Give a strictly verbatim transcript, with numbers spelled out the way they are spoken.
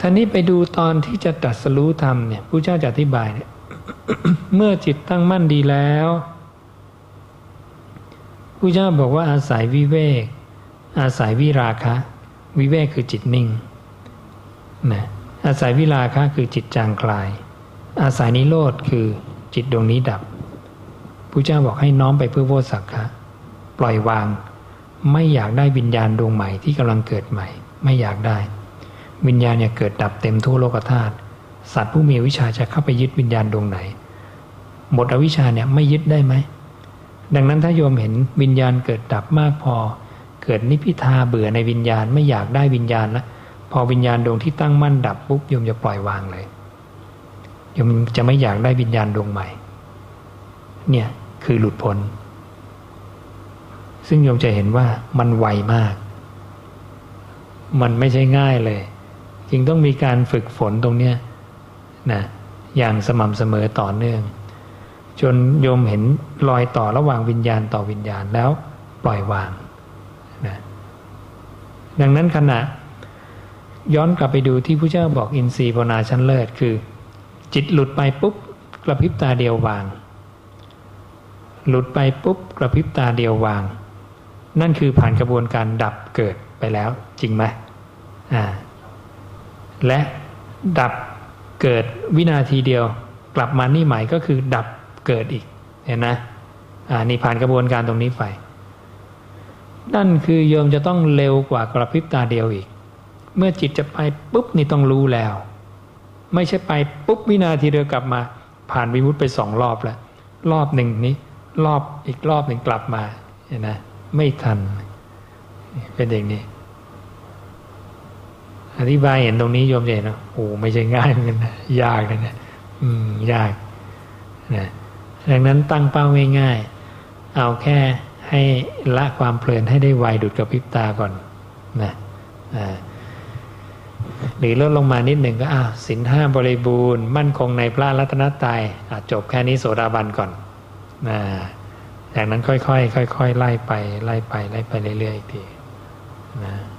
ท่านี้ไปดูตอนที่จะตรัสรู้ธรรมเนี่ยพระเจ้าจะอธิบายเนี่ย เมื่อจิตตั้งมั่นดีแล้วพระเจ้าบอกว่าอาศัยวิเวกอาศัยวิราคะวิเวกคือจิตนิ่งนะอาศัยวิราคะคือจิตจางคลายอาศัยนิโรธคือจิตดวงนี้ดับพระเจ้าบอกให้น้อมไปเพื่อโวสักขะปล่อยวางไม่อยากได้วิญญาณดวงใหม่ที่กำลังเกิดใหม่ไม่อยากได้วิญญาณเนี่ยเกิดดับเต็มทั่วโลกธาตุสัตว์ผู้มีวิชาจะเข้าไปยึดวิญญาณดวงไหนหมดอวิชชาเนี่ยไม่ยึดได้ไหมดังนั้นถ้าโยมเห็นวิญญาณเกิดดับมากพอเกิดนิพพิทาเบื่อในวิญญาณไม่อยากได้วิญญาณแล้วพอวิญญาณดวงที่ตั้งมั่นดับปุ๊บโยมจะปล่อยวางเลยโยมจะไม่อยากได้วิญญาณดวงใหม่เนี่ยคือหลุดพ้นซึ่งโยมจะเห็นว่ามันไวมากมันไม่ใช่ง่ายเลยจึงต้องมีการฝึกฝนตรงเนี้ยนะอย่างสม่ำเสมอต่อเนื่องจนโยมเห็นรอยต่อระหว่างวิญญาณต่อวิญญาณแล้วปล่อยวางนะดังนั้นขณะย้อนกลับไปดูที่พระเจ้าบอกอินทรีย์ภาวนาชั้นเลิศคือจิตหลุดไปปุ๊บกระพริบตาเดียววางหลุดไปปุ๊บกระพริบตาเดียววางนั่นคือผ่านกระบวนการดับเกิดไปแล้วจริงไหมอ่าและดับเกิดวินาทีเดียวกลับมานี่ใหม่ก็คือดับเกิดอีกเห็นนะอ่านี่ผ่านกระบวนการตรงนี้ไปนั่นคือโยมจะต้องเร็วกว่ากระพริบตาเดียวอีกเมื่อจิตจะไปปุ๊บนี่ต้องรู้แล้วไม่ใช่ไปปุ๊บวินาทีเดียวกลับมาผ่านวิมุตติไปสองรอบแล้วรอบหนึ่งนี้รอบอีกรอบหนึ่งกลับมาเห็นนะไม่ทันเป็นอย่างนี้อธิบายเห็นตรงนี้โยมเห็นนะโอ้ไม่ใช่ง่ายเหมือนกันนะยากเลยนะอืมยากนะดังนั้นตั้งเป้าง่ายๆเอาแค่ให้ละความเพลินให้ได้ไวดุจกระพริบตาก่อนนะอ่าหรือลดลงมานิดหนึ่งก็อ้าวศีลห้าบริบูรณ์มั่นคงในพระรัตนตรัยจบแค่นี้โสดาบันก่อนนะจากนั้นค่อยๆค่อยๆไล่ไปไล่ไปไล่ไปเรื่อยๆอีกทีนะ